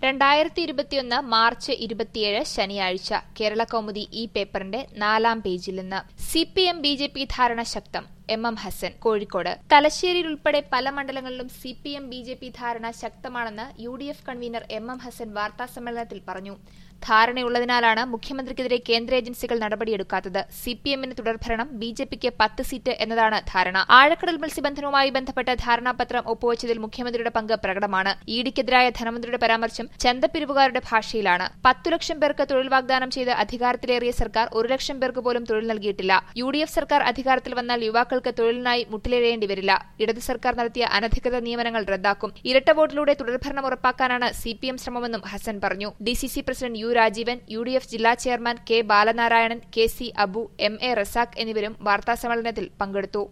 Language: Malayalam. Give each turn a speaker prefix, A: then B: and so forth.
A: 2021 മാർച്ച് 27 ശനിയാഴ്ച കേരള കൗമുദി ഈ പേപ്പറിന്റെ 4-ാം പേജിൽ നിന്ന് സിപിഎം ബിജെപി ധാരണ ശക്തം. എം ഹസൻ കോഴിക്കോട്. തലശ്ശേരിയിൽ ഉൾപ്പെടെ പല മണ്ഡലങ്ങളിലും സിപിഎം ബിജെപി ധാരണ ശക്തമാണെന്ന് യുഡിഎഫ് കൺവീനർ എം ഹസൻ വാർത്താസമ്മേളനത്തിൽ പറഞ്ഞു. ധാരണയുള്ളതിനാലാണ് മുഖ്യമന്ത്രിക്കെതിരെ കേന്ദ്ര ഏജൻസികൾ നടപടിയെടുക്കാത്തത്. സിപിഎമ്മിന് തുടർഭരണം, ബിജെപിക്ക് 10 സീറ്റ് എന്നതാണ് ധാരണ. ആഴക്കടൽ മത്സ്യബന്ധനവുമായി ബന്ധപ്പെട്ട ധാരണാപത്രം ഒപ്പുവച്ചതിൽ മുഖ്യമന്ത്രിയുടെ പങ്ക് പ്രകടമാണ്. ഇഡിക്കെതിരായ ധനമന്ത്രിയുടെ പരാമർശം ചന്തപ്പിരിവുകാരുടെ ഭാഷയിലാണ്. 10 ലക്ഷം പേർക്ക് തൊഴിൽ വാഗ്ദാനം ചെയ്ത് അധികാരത്തിലേറിയ സർക്കാർ 1 ലക്ഷം പേർക്ക് പോലും തൊഴിൽ നൽകിയിട്ടില്ല. യുഡിഎഫ് സർക്കാർ അധികാരത്തിൽ വന്നാൽ യുവാക്കൾക്ക് തൊഴിലിനായി മുട്ടിലിഴയേണ്ടി വരില്ല. ഇടതു സർക്കാർ നടത്തിയ അനധികൃത നിയമനങ്ങൾ റദ്ദാക്കും. ഇരട്ട വോട്ടിലൂടെ തുടർഭരണം ഉറപ്പാക്കാനാണ് സിപിഎം ശ്രമമെന്നും ഹസൻ പറഞ്ഞു. DCC president U Rajeevan, UDF ജില്ലാ chairman K Balanarayanan, K C Abu, M A Razak എന്നിവരും വാർത്താസമ്മേളനത്തിൽ പങ്കെടുത്തു.